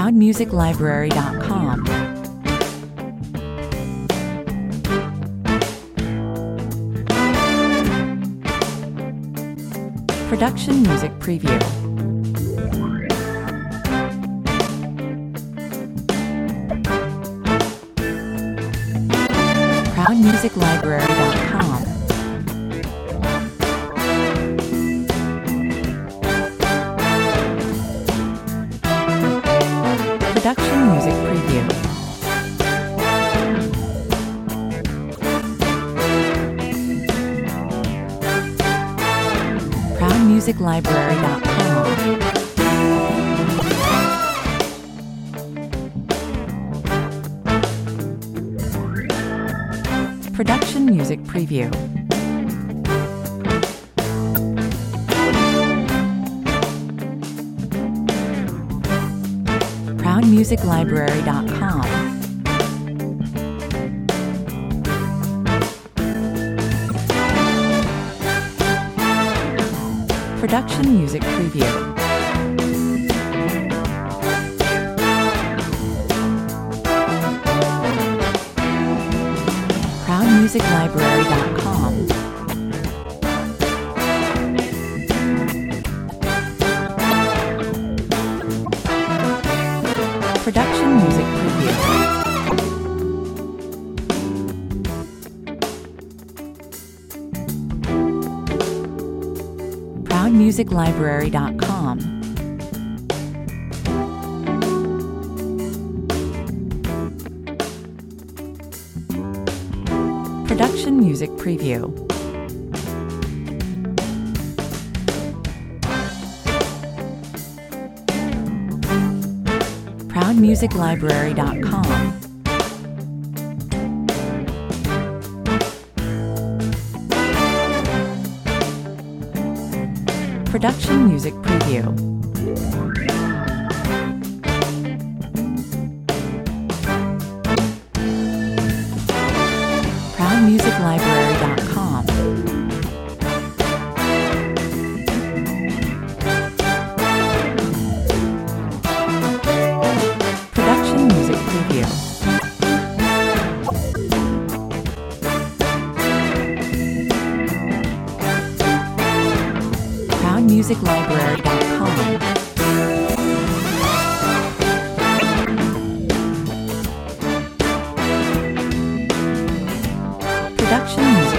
ProudMusicLibrary.com. Production Music Preview. ProudMusicLibrary.com. Production Music Preview. ProudMusicLibrary.com. Production Music Preview. ProudMusicLibrary.com. Production Music Preview. ProudMusicLibrary.com. Production Music Preview. ProudMusicLibrary.com. Production Music Preview. ProudMusicLibrary.com. Production Music Preview. ProudMusicLibrary.com. Production Music Preview. ProudMusicLibrary.com. Production Music